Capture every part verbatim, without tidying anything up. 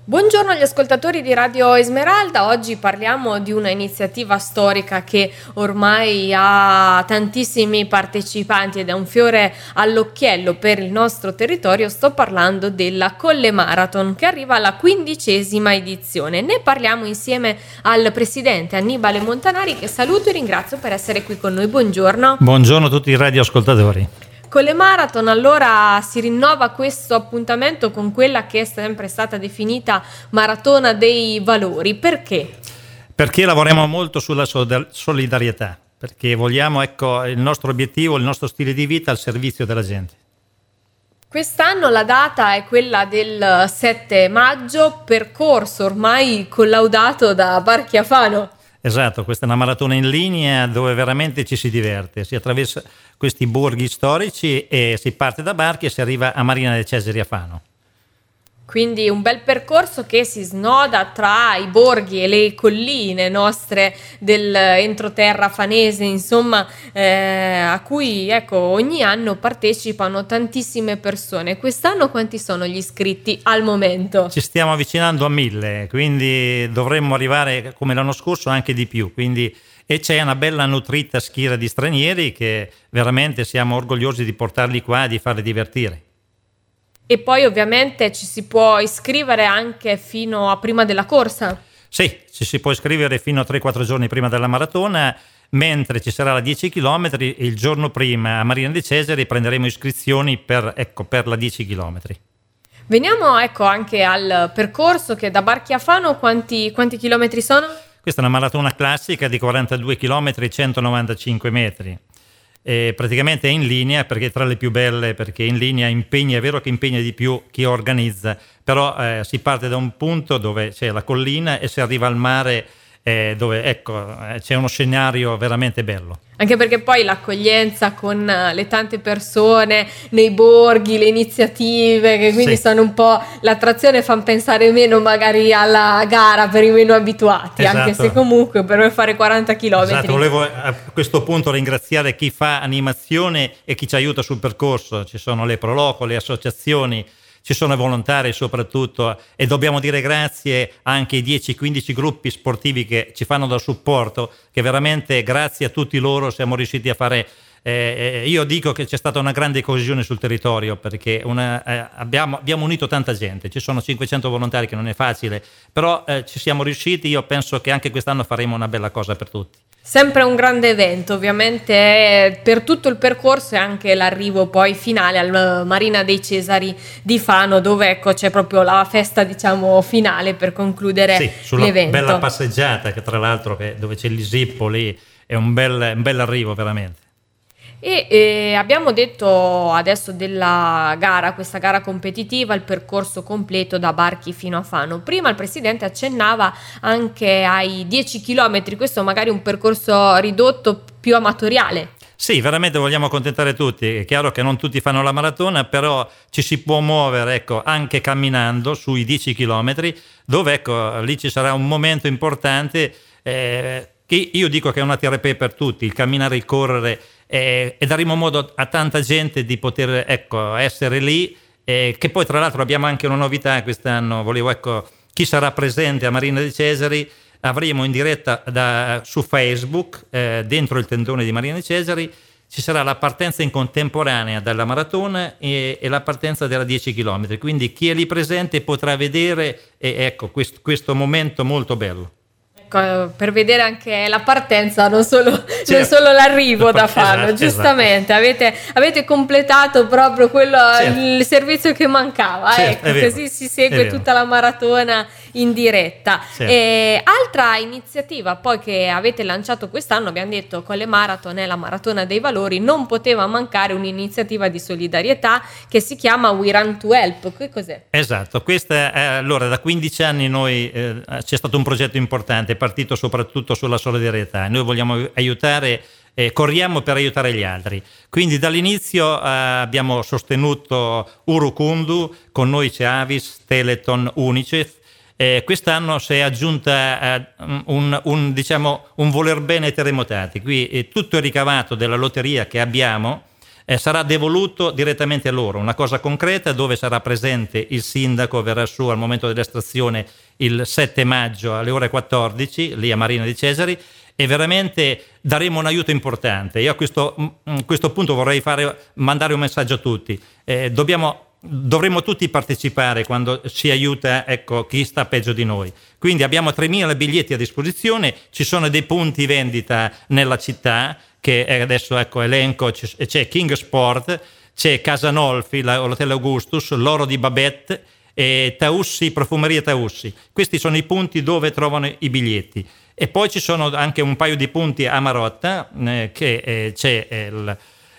Buongiorno agli ascoltatori di Radio Esmeralda, oggi parliamo di una iniziativa storica che ormai ha tantissimi partecipanti ed è un fiore all'occhiello per il nostro territorio. Sto parlando della Colle Marathon che arriva alla quindicesima edizione. Ne parliamo insieme al presidente Annibale Montanari, che saluto e ringrazio per essere qui con noi. Buongiorno. Buongiorno a tutti i radioascoltatori. Con le Marathon allora si rinnova questo appuntamento con quella che è sempre stata definita Maratona dei Valori. Perché? Perché lavoriamo molto sulla solidarietà, perché vogliamo, ecco, il nostro obiettivo, il nostro stile di vita al servizio della gente. Quest'anno la data è quella del sette maggio, percorso ormai collaudato da Barchi a Fano. Esatto, questa è una maratona in linea dove veramente ci si diverte, si attraversa questi borghi storici e si parte da Barchi e si arriva a Marina dei Cesari a Fano. Quindi un bel percorso che si snoda tra i borghi e le colline nostre dell'entroterra fanese, insomma, eh, a cui ecco ogni anno partecipano tantissime persone. Quest'anno quanti sono gli iscritti al momento? Ci stiamo avvicinando a mille, quindi dovremmo arrivare come l'anno scorso anche di più. Quindi, e c'è una bella nutrita schiera di stranieri che veramente siamo orgogliosi di portarli qua e di farli divertire. E poi ovviamente ci si può iscrivere anche fino a prima della corsa? Sì, ci si può iscrivere fino a tre quattro giorni prima della maratona, mentre ci sarà la dieci chilometri il giorno prima a Marina dei Cesari prenderemo iscrizioni per, ecco, per la dieci chilometri. Veniamo ecco anche al percorso che da Barchi a Fano quanti, quanti chilometri sono? Questa è una maratona classica di quarantadue chilometri centonovantacinque metri. E praticamente è in linea, perché è tra le più belle, perché in linea impegna, è vero che impegna di più chi organizza, però eh, si parte da un punto dove c'è la collina e si arriva al mare, eh, dove ecco eh, c'è uno scenario veramente bello. Anche perché poi l'accoglienza con le tante persone nei borghi, le iniziative che quindi sì, sono un po' l'attrazione, fanno pensare meno magari alla gara per i meno abituati, esatto, anche se comunque per fare quaranta chilometri. Esatto, volevo a questo punto ringraziare chi fa animazione e chi ci aiuta sul percorso. Ci sono le Proloco, le associazioni, ci sono i volontari soprattutto, e dobbiamo dire grazie anche ai dieci quindici gruppi sportivi che ci fanno da supporto, che veramente grazie a tutti loro siamo riusciti a fare. Eh, io dico che c'è stata una grande coesione sul territorio, perché una, eh, abbiamo, abbiamo unito tanta gente, ci sono cinquecento volontari, che non è facile, però eh, ci siamo riusciti. Io penso che anche quest'anno faremo una bella cosa per tutti. Sempre un grande evento, ovviamente, per tutto il percorso e anche l'arrivo poi finale al Marina dei Cesari di Fano, dove ecco c'è proprio la festa, diciamo, finale per concludere sì, sulla l'evento. Bella passeggiata, che tra l'altro che dove c'è il Zippo lì è un bel, un bel arrivo veramente. E eh, abbiamo detto adesso della gara, questa gara competitiva, il percorso completo da Barchi fino a Fano. Prima il presidente accennava anche ai dieci chilometri, questo magari un percorso ridotto, più amatoriale. Sì, veramente vogliamo accontentare tutti. È chiaro che non tutti fanno la maratona, però ci si può muovere, ecco, anche camminando sui dieci chilometri, dove ecco lì ci sarà un momento importante eh, che io dico che è una terapia per tutti, il camminare, il correre, eh, e daremo modo a tanta gente di poter ecco essere lì, eh, che poi tra l'altro abbiamo anche una novità quest'anno. Volevo ecco chi sarà presente a Marina dei Cesari, avremo in diretta da, su Facebook, eh, dentro il tendone di Marina dei Cesari, ci sarà la partenza in contemporanea dalla maratona e, e la partenza della dieci chilometri, quindi chi è lì presente potrà vedere e, ecco questo, questo momento molto bello. Per vedere anche la partenza, non solo, certo, non solo l'arrivo da Fano, esatto, giustamente, esatto. Avete, avete completato proprio quello, certo, il servizio che mancava, certo, ecco, così si segue tutta la maratona in diretta. Certo. E altra iniziativa poi che avete lanciato quest'anno, abbiamo detto con le Marathon è la Maratona dei Valori, non poteva mancare un'iniziativa di solidarietà che si chiama We Run to Help. Che cos'è? Esatto, questa è, allora da quindici anni noi eh, c'è stato un progetto importante, partito soprattutto sulla solidarietà. Noi vogliamo aiutare, eh, corriamo per aiutare gli altri. Quindi dall'inizio eh, abbiamo sostenuto Urucundu, con noi c'è Avis, Teleton, Unicef. Eh, quest'anno si è aggiunta eh, un, un, diciamo, un voler bene ai terremotati. Qui eh, tutto il ricavato della lotteria che abbiamo eh, sarà devoluto direttamente a loro, una cosa concreta dove sarà presente il sindaco, verrà su al momento dell'estrazione il sette maggio alle ore quattordici, lì a Marina di Cesari, e veramente daremo un aiuto importante. Io a questo, a questo punto vorrei fare, mandare un messaggio a tutti. Eh, dobbiamo, dovremmo tutti partecipare quando si aiuta, ecco, chi sta peggio di noi. Quindi abbiamo tremila biglietti a disposizione, ci sono dei punti vendita nella città, che adesso ecco elenco, c'è King Sport, c'è Casanolfi, l'Hotel Augustus, l'Oro di Babette e Taussi, Profumeria Taussi. Questi sono i punti dove trovano i biglietti. E poi ci sono anche un paio di punti a Marotta, eh, che eh, c'è il,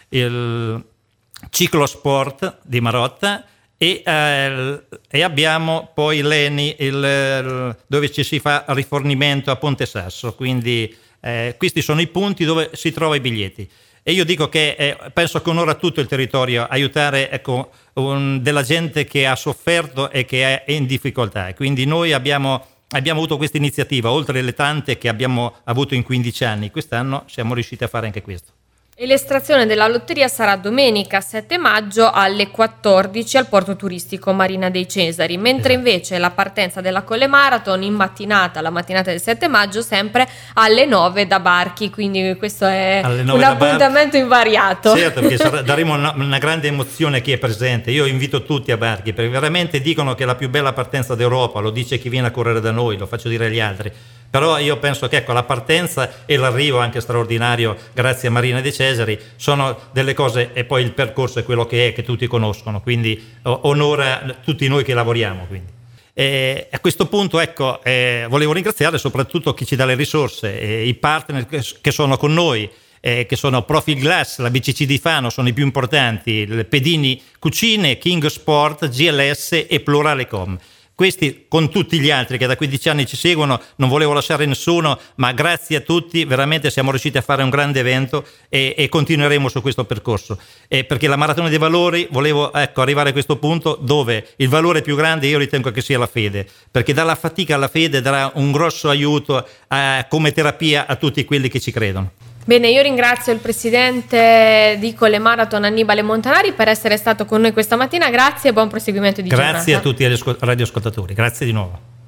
il Ciclosport di Marotta e, eh, e abbiamo poi l'Eni, il, il, dove ci si fa rifornimento a Ponte Sasso. Quindi eh, questi sono i punti dove si trova i biglietti. E io dico che eh, penso che onora tutto il territorio aiutare, ecco, un, della gente che ha sofferto e che è in difficoltà. Quindi noi abbiamo... Abbiamo avuto questa iniziativa, oltre le tante che abbiamo avuto in quindici anni, quest'anno siamo riusciti a fare anche questo. E l'estrazione della lotteria sarà domenica sette maggio alle quattordici al porto turistico Marina dei Cesari, mentre esatto. invece la partenza della Colle Marathon in mattinata, la mattinata del sette maggio, sempre alle nove da Barchi, quindi questo è un appuntamento invariato. Certo, perché sarà, daremo una, una grande emozione a chi è presente. Io invito tutti a Barchi, perché veramente dicono che è la più bella partenza d'Europa, lo dice chi viene a correre da noi, lo faccio dire agli altri. Però io penso che ecco, la partenza e l'arrivo anche straordinario grazie a Marina dei Cesari sono delle cose, e poi il percorso è quello che è, che tutti conoscono, quindi onora tutti noi che lavoriamo. Quindi. E a questo punto ecco, eh, volevo ringraziare soprattutto chi ci dà le risorse, eh, i partner che, che sono con noi, eh, che sono Profil Glass, la B C C di Fano, sono i più importanti, il Pedini Cucine, King Sport, G L S e Pluralecom. Questi con tutti gli altri che da quindici anni ci seguono, non volevo lasciare nessuno, ma grazie a tutti veramente siamo riusciti a fare un grande evento e, e continueremo su questo percorso. E perché la Maratona dei Valori, volevo ecco, arrivare a questo punto dove il valore più grande io ritengo che sia la fede, perché dalla fatica alla fede darà un grosso aiuto a, come terapia a tutti quelli che ci credono. Bene, io ringrazio il presidente di Colle Marathon Annibale Montanari per essere stato con noi questa mattina, grazie e buon proseguimento di giornata. Grazie a tutti gli radioascoltatori, grazie di nuovo.